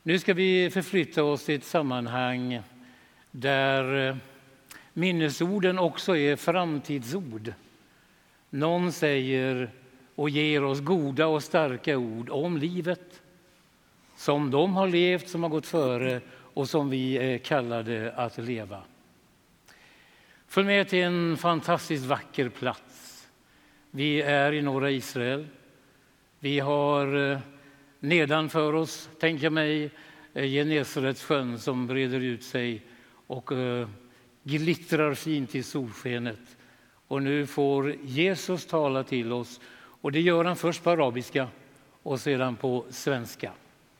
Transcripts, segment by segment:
Nu ska vi förflytta oss till ett sammanhang där minnesorden också är framtidsord. Någon säger och ger oss goda och starka ord om livet som de har levt, som har gått före och som vi är kallade att leva. Följ med till en fantastiskt vacker plats. Vi är i norra Israel. Vi har nedanför oss, tänker mig, Genesaretsjön som breder ut sig och glittrar fint i solskenet. Och nu får Jesus tala till oss, och det gör han först på arabiska och sedan på svenska.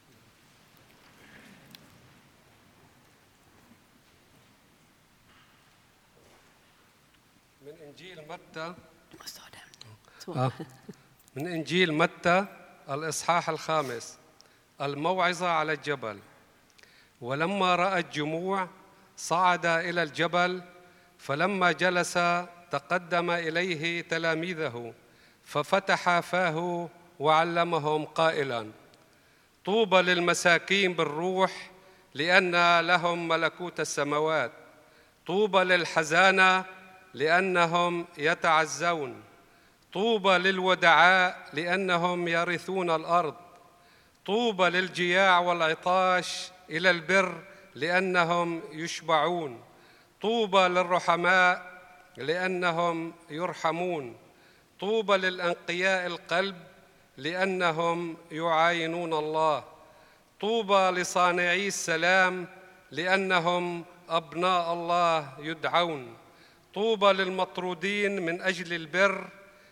من إنجيل متى الإصحاح الخامس الموعظة على الجبل. ولما رأى الجموع صعد إلى الجبل، فلما جلس تقدم إليه تلاميذه ففتح فاه وعلمهم قائلا: طوبى للمساكين بالروح لأن لهم ملكوت السماوات. طوبى للحزانة لأنهم يتعزون. طوبى للودعاء لأنهم يرثون الأرض. طوبى للجياع والعطاش إلى البر لأنهم يشبعون. طوبى للرحماء لأنهم يرحمون. طوبى للأنقياء القلب لأنهم يعاينون الله. طوبى لصانعي السلام لأنهم أبناء الله يدعون. طوبى للمطرودين من أجل البر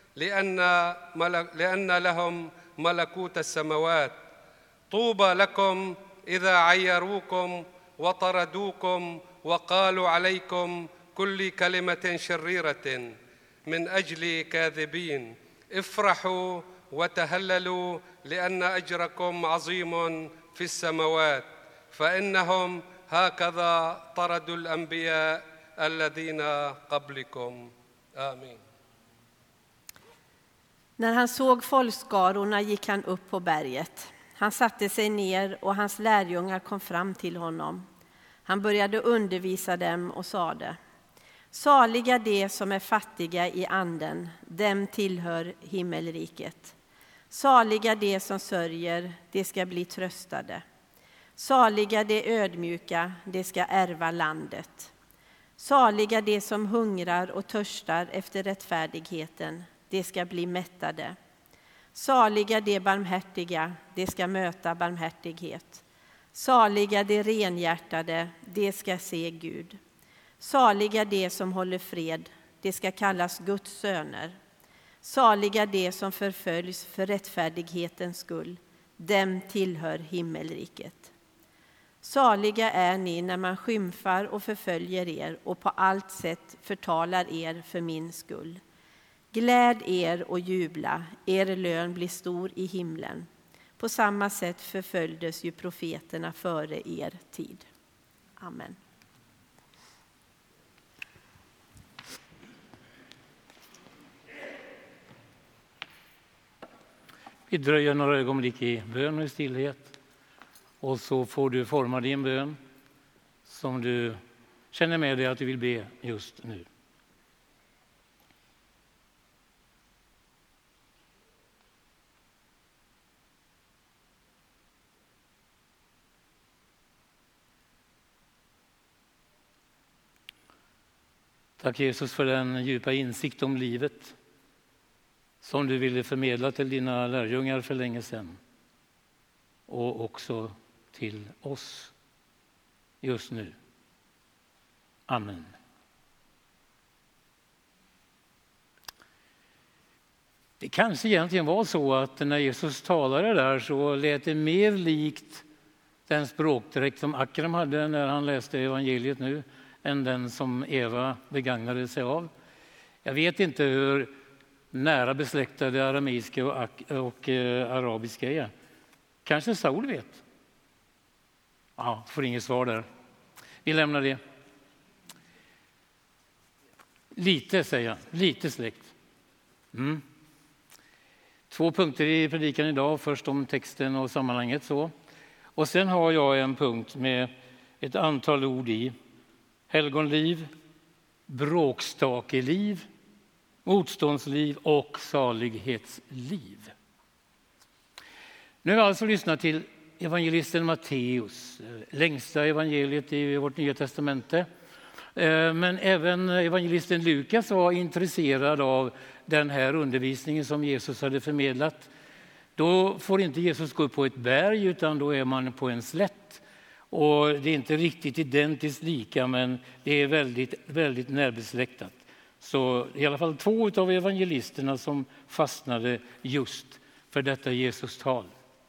لأن لهم ملكوت السماوات. طوبى لكم إذا عيروكم وطردوكم وقالوا عليكم كل كلمة شريرة من أجل كاذبين. افرحوا وتهللوا لأن أجركم عظيم في السماوات، فإنهم هكذا طردوا الأنبياء الذين قبلكم. آمين. När han såg folkskarorna gick han upp på berget. Han satte sig ner och hans lärjungar kom fram till honom. Han började undervisa dem och sade: Saliga de som är fattiga i anden, dem tillhör himmelriket. Saliga de som sörjer, de ska bli tröstade. Saliga de ödmjuka, de ska ärva landet. Saliga de som hungrar och törstar efter rättfärdigheten, de ska bli mättade. Saliga de barmhärtiga, de ska möta barmhärtighet. Saliga de renhjärtade, de ska se Gud. Saliga de som håller fred, de ska kallas Guds söner. Saliga de som förföljs för rättfärdighetens skull, dem tillhör himmelriket. Saliga är ni när man skymfar och förföljer er och på allt sätt förtalar er för min skull. Gläd er och jubla, er lön blir stor i himlen. På samma sätt förföljdes ju profeterna före er tid. Amen. Vi dröjer några ögonblick i bön och i stillhet. Och så får du forma din bön som du känner med dig att du vill be just nu. Tack Jesus för den djupa insikt om livet som du ville förmedla till dina lärjungar för länge sedan. Och också till oss just nu. Amen. Det kanske egentligen var så att när Jesus talade där så lät det mer likt den språkdräkt som Akram hade när han läste evangeliet nu än den som Eva begagnade sig av. Jag vet inte hur nära besläktade arameiska och arabiska är. Kanske Saul vet. Ja, får inget svar där. Vi lämnar det. Lite, säger jag. Lite släkt. 2 punkter i predikan idag. Först om texten och sammanhanget så. Och sen har jag en punkt med ett antal ord i: helgonliv, bråkstakeliv, motståndsliv och salighetsliv. Nu har jag alltså lyssnat till evangelisten Matteus, längsta evangeliet i vårt Nya testamente. Men även evangelisten Lukas var intresserad av den här undervisningen som Jesus hade förmedlat. Då får inte Jesus gå upp på ett berg, utan då är man på en slätt. Och det är inte riktigt identiskt lika, men det är väldigt, väldigt närbesläktat. Så i alla fall 2 av evangelisterna som fastnade just för detta Jesus-tal.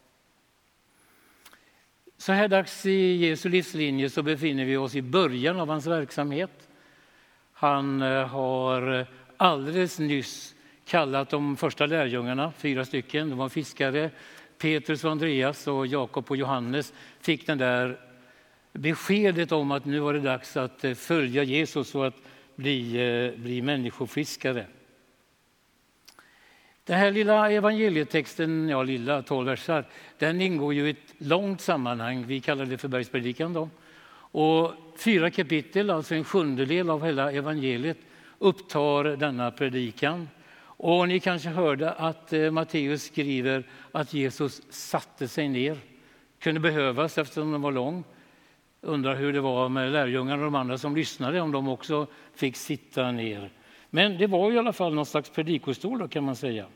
Så här dags i Jesu livslinje så befinner vi oss i början av hans verksamhet. Han har alldeles nyss kallat de första lärjungarna, 4 stycken. De var fiskare. Petrus och Andreas och Jakob och Johannes fick den där beskedet om att nu var det dags att följa Jesus och att bli människofiskare. Den här lilla evangelietexten, 12 versar, den ingår ju i ett långt sammanhang. Vi kallar det för bergspredikan då. Och 4 kapitel, alltså en sjundedel av hela evangeliet, upptar denna predikan. Och ni kanske hörde att Matteus skriver att Jesus satte sig ner. Kunde behövas eftersom den var lång. Undrar hur det var med lärjungarna och de andra som lyssnade, om de också fick sitta ner. Men det var i alla fall någon slags predikostol då, kan man säga.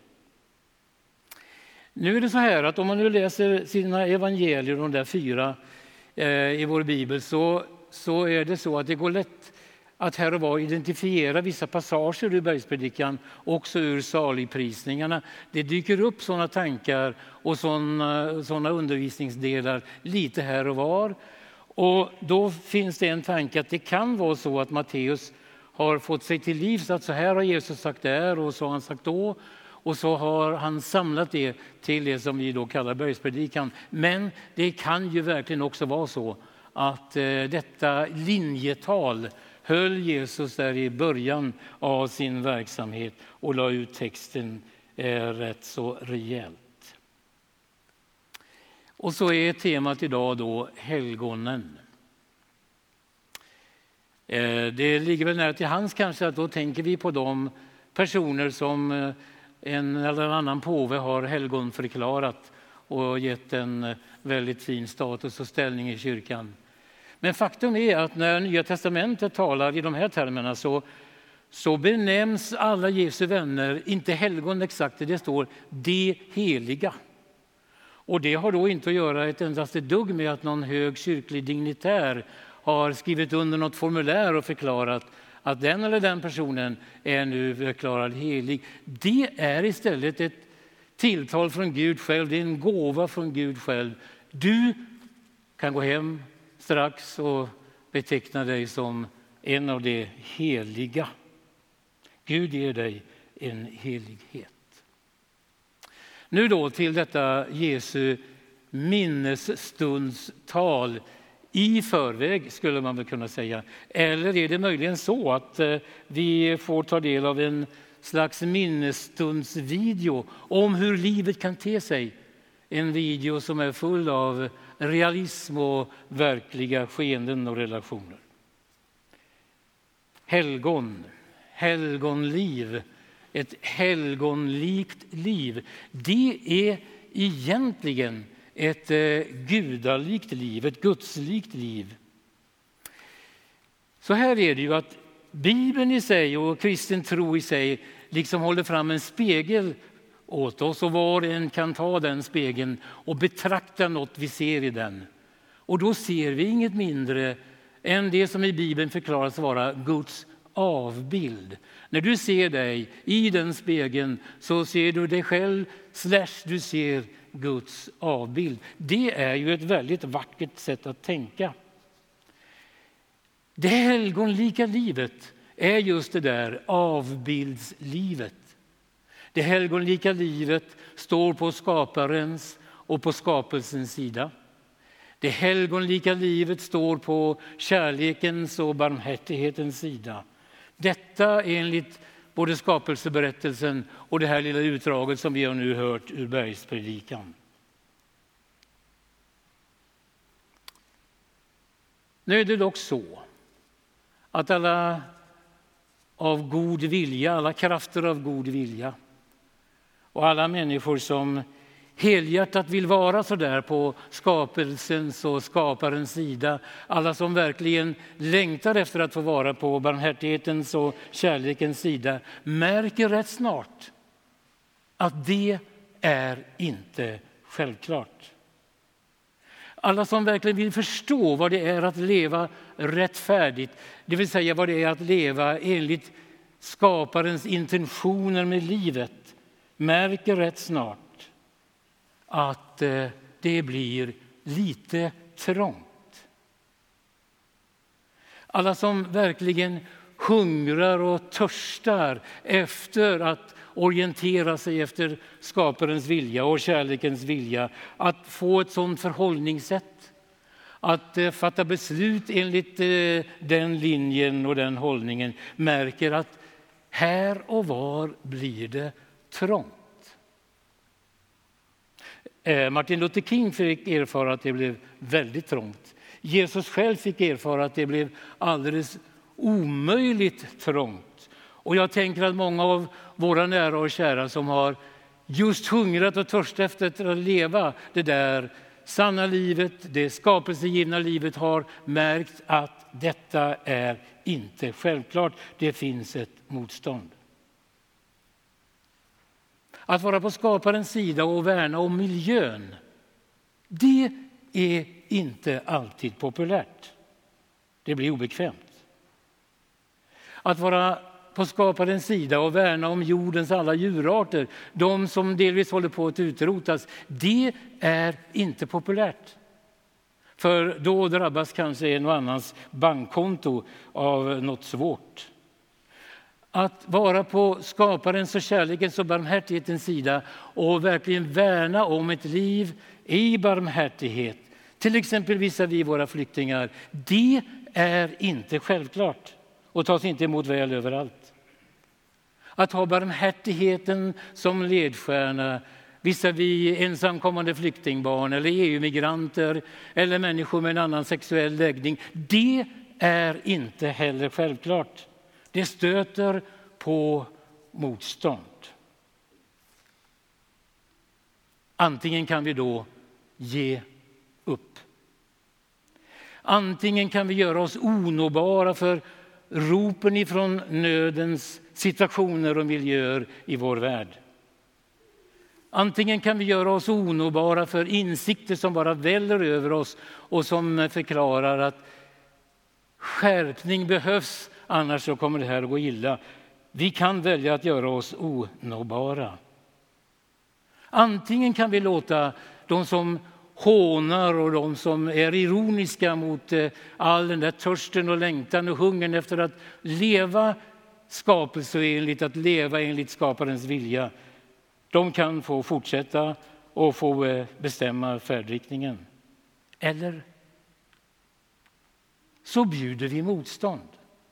Nu är det så här att om man nu läser sina evangelier, de där 4 i vår bibel, så är det så att det går lätt att här och var identifiera vissa passager ur bergspredikan, också ur saligprisningarna. Det dyker upp sådana tankar och sådana undervisningsdelar lite här och var. Och då finns det en tanke att det kan vara så att Matteus har fått sig till livs att så här har Jesus sagt där och så har han sagt då. Och så har han samlat det till det som vi då kallar bergspredikan. Men det kan ju verkligen också vara så att detta linjetal höll Jesus där i början av sin verksamhet och la ut texten rätt så rejält. Och så är temat idag då helgonen. Det ligger väl nära till hands kanske att då tänker vi på de personer som en eller annan påve har helgonförklarat och gett en väldigt fin status och ställning i kyrkan. Men faktum är att när Nya testamentet talar i de här termerna så benämns alla Jesu vänner inte helgon exakt, det står de heliga. Och det har då inte att göra ett endast dugg med att någon hög kyrklig dignitär har skrivit under något formulär och förklarat att den eller den personen är nu förklarad helig. Det är istället ett tilltal från Gud själv, det är en gåva från Gud själv. Du kan gå hem strax och beteckna dig som en av de heliga. Gud ger dig en helighet. Nu då till detta Jesu minnesstundstal i förväg, skulle man väl kunna säga. Eller är det möjligen så att vi får ta del av en slags minnesstundsvideo om hur livet kan te sig? En video som är full av realism och verkliga skeenden och relationer. Helgon, helgonliv, ett helgonlikt liv. Det är egentligen ett gudalikt liv, ett gudslikt liv. Så här är det ju att Bibeln i sig och kristen tro i sig liksom håller fram en spegel åt oss, och var och en kan ta den spegeln och betrakta något vi ser i den. Och då ser vi inget mindre än det som i Bibeln förklaras vara Guds avbild. När du ser dig i den spegeln så ser du dig själv / du ser Guds avbild. Det är ju ett väldigt vackert sätt att tänka. Det helgonlika livet är just det där avbildslivet. Det helgonlika livet står på skaparens och på skapelsens sida. Det helgonlika livet står på kärlekens och barmhärtighetens sida. Detta enligt både skapelseberättelsen och det här lilla utdraget som vi har nu hört ur bergspredikan. Nu är det dock så att alla av god vilja, alla krafter av god vilja och alla människor som helhjärtat vill vara så där på skapelsens och skaparens sida, alla som verkligen längtar efter att få vara på barmhärtighetens och kärlekens sida, märker rätt snart att det är inte självklart. Alla som verkligen vill förstå vad det är att leva rättfärdigt, det vill säga vad det är att leva enligt skaparens intentioner med livet, märker rätt snart att det blir lite trångt. Alla som verkligen hungrar och törstar efter att orientera sig efter skaparens vilja och kärlekens vilja, att få ett sådant förhållningssätt, att fatta beslut enligt den linjen och den hållningen, märker att här och var blir det trångt. Martin Luther King fick erfara att det blev väldigt trångt. Jesus själv fick erfara att det blev alldeles omöjligt trångt. Och jag tänker att många av våra nära och kära som har just hungrat och törstat efter att leva det där sanna livet, det skapelsegivna livet, har märkt att detta är inte självklart. Det finns ett motstånd. Att vara på skaparens sida och värna om miljön, det är inte alltid populärt. Det blir obekvämt. Att vara på skaparens sida och värna om jordens alla djurarter, de som delvis håller på att utrotas, det är inte populärt. För då drabbas kanske en och annans bankkonto av något svårt. Att vara på skaparens och kärlekens och barmhärtighetens sida och verkligen värna om ett liv i barmhärtighet, till exempel visavi våra flyktingar, det är inte självklart och tas inte emot väl överallt. Att ha barmhärtigheten som ledstjärna visavi ensamkommande flyktingbarn eller EU-migranter eller människor med en annan sexuell läggning, det är inte heller självklart. Det stöter på motstånd. Antingen kan vi då ge upp. Antingen kan vi göra oss onåbara för ropen ifrån nödens situationer och miljöer i vår värld. Antingen kan vi göra oss onåbara för insikter som bara väller över oss och som förklarar att skärpning behövs, annars så kommer det här att gå illa. Vi kan välja att göra oss onåbara. Antingen kan vi låta de som hånar och de som är ironiska mot all den där törsten och längtan och hungern efter att leva skapelseenligt, att leva enligt skaparens vilja, de kan få fortsätta och få bestämma färdriktningen. Eller så bjuder vi motstånd.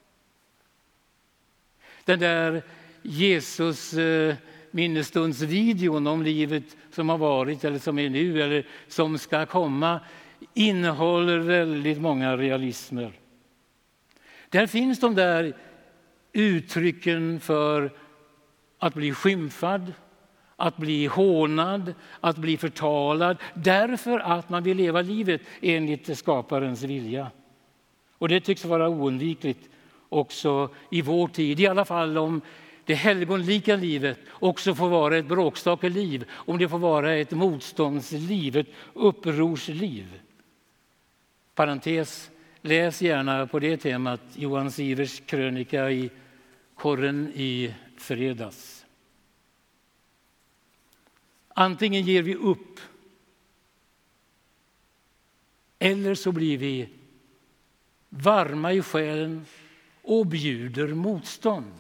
Den där Jesus minnestundsvideon om livet som har varit eller som är nu eller som ska komma innehåller väldigt många realismer. Där finns de där uttrycken för att bli skymfad, att bli hånad, att bli förtalad därför att man vill leva livet enligt skaparens vilja. Och det tycks vara oundvikligt också i vår tid, i alla fall om det helgonlika livet också får vara ett bråkstakeliv, om det får vara ett motståndsliv, ett upprorsliv. Parentes, läs gärna på det temat Johan Sivers krönika i Korren i fredags. Antingen ger vi upp eller så blir vi varma i själen och bjuder motstånd.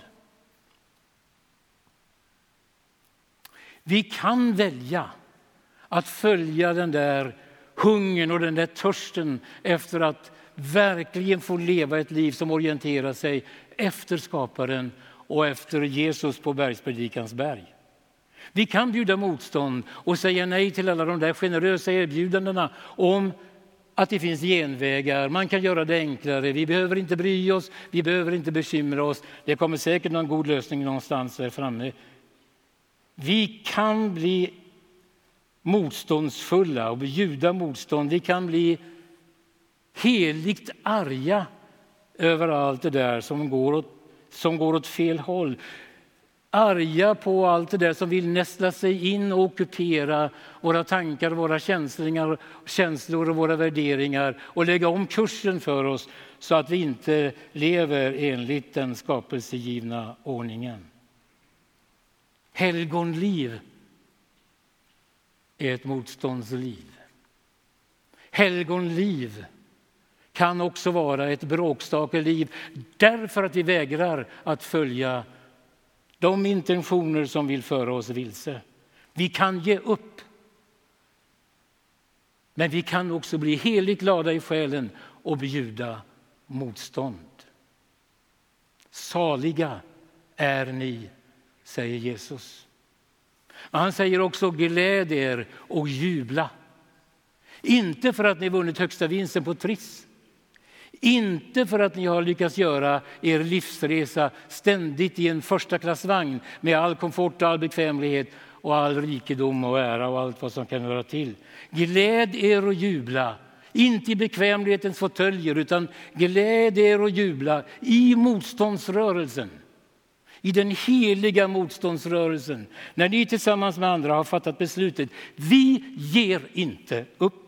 Vi kan välja att följa den där hungern och den där törsten efter att verkligen få leva ett liv som orienterar sig efter skaparen och efter Jesus på bergspredikans berg. Vi kan bjuda motstånd och säga nej till alla de där generösa erbjudandena om att det finns genvägar. Man kan göra det enklare. Vi behöver inte bry oss. Vi behöver inte bekymra oss. Det kommer säkert någon god lösning någonstans där framme. Vi kan bli motståndsfulla och bjuda motstånd. Vi kan bli heligt arga över allt det där som går åt fel håll. Arga på allt det där som vill nästla sig in och ockupera våra tankar, våra känslor och våra värderingar och lägga om kursen för oss så att vi inte lever enligt den skapelsegivna ordningen. Helgonliv är ett motståndsliv. Helgonliv kan också vara ett bråkstakeliv därför att vi vägrar att följa de intentioner som vill föra oss vilse. Vi kan ge upp. Men vi kan också bli heligt glada i själen och bjuda motstånd. Saliga är ni, säger Jesus. Han säger också gläd er och jubla. Inte för att ni vunnit högsta vinsten på Triss. Inte för att ni har lyckats göra er livsresa ständigt i en första klassvagn med all komfort och all bekvämlighet och all rikedom och ära och allt vad som kan höra till. Gläd er och jubla. Inte i bekvämlighetens fåtöljer utan gläd er och jubla i motståndsrörelsen. I den heliga motståndsrörelsen. När ni tillsammans med andra har fattat beslutet. Vi ger inte upp.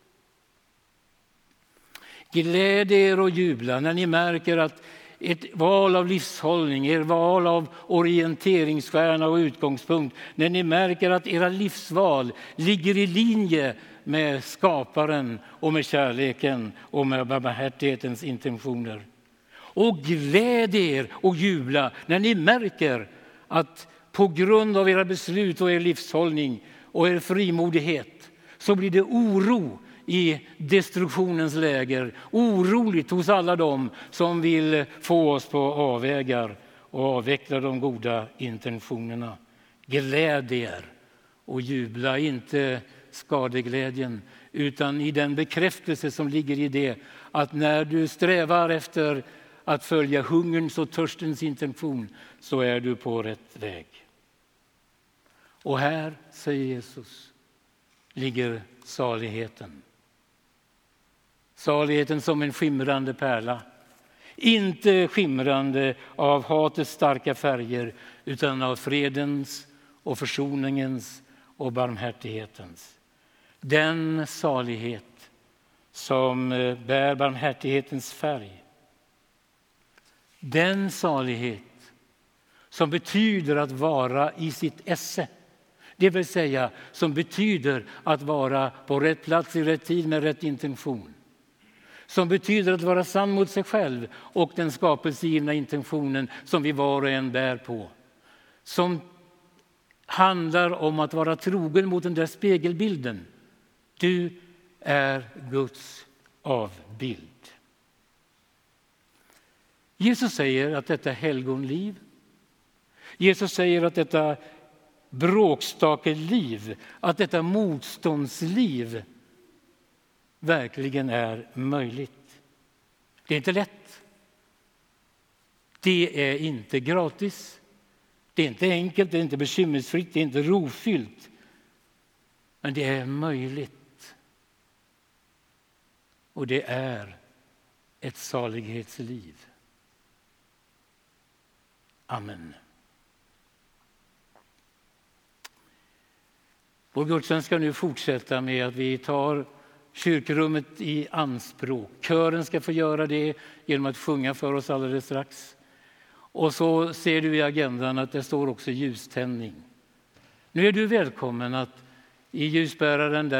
Gläd er och jubla när ni märker att ett val av livshållning, er val av orienteringsstjärna och utgångspunkt, när ni märker att era livsval ligger i linje med skaparen och med kärleken och med barmhärtighetens intentioner. Och gläd er och jubla när ni märker att på grund av era beslut och er livshållning och er frimodighet så blir det oro i destruktionens läger. Oroligt hos alla dem som vill få oss på avvägar och avveckla de goda intentionerna. Gläd er och jubla, inte skadeglädjen utan i den bekräftelse som ligger i det att när du strävar efter att följa hungerns och törstens intention så är du på rätt väg. Och här, säger Jesus, ligger saligheten. Saligheten som en skimrande pärla. Inte skimrande av hatets starka färger utan av fredens och försoningens och barmhärtighetens. Den salighet som bär barmhärtighetens färg. Den salighet som betyder att vara i sitt esse. Det vill säga som betyder att vara på rätt plats i rätt tid med rätt intention. Som betyder att vara sann mot sig själv och den skapelsegivna intentionen som vi var och en bär på. Som handlar om att vara trogen mot den där spegelbilden. Du är Guds avbild. Jesus säger att detta helgonliv, Jesus säger att detta bråkstakeliv, att detta motståndsliv verkligen är möjligt. Det är inte lätt. Det är inte gratis. Det är inte enkelt, det är inte bekymmersfritt, det är inte rofyllt. Men det är möjligt. Och det är ett salighetsliv. Amen. Vår gudstjänst ska nu fortsätta med att vi tar kyrkorummet i anspråk. Kören ska få göra det genom att sjunga för oss alldeles strax. Och så ser du i agendan att det står också ljuständning. Nu är du välkommen att i ljusbäraren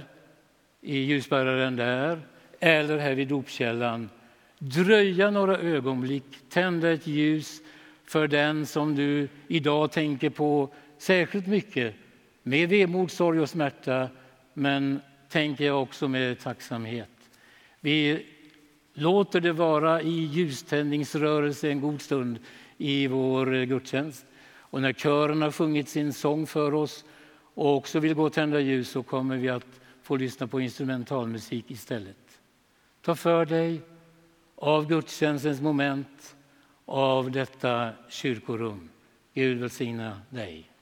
där eller här vid dopkällan dröja några ögonblick, tända ett ljus för den som du idag tänker på särskilt mycket med vemod, sorg och smärta, men tänker jag också med tacksamhet. Vi låter det vara i ljuständningsrörelse en god stund i vår gudstjänst. Och när kören har sjungit sin sång för oss och också vill gå och tända ljus så kommer vi att få lyssna på instrumentalmusik istället. Ta för dig av gudstjänstens moment, av detta kyrkorum. Gud välsigna dig.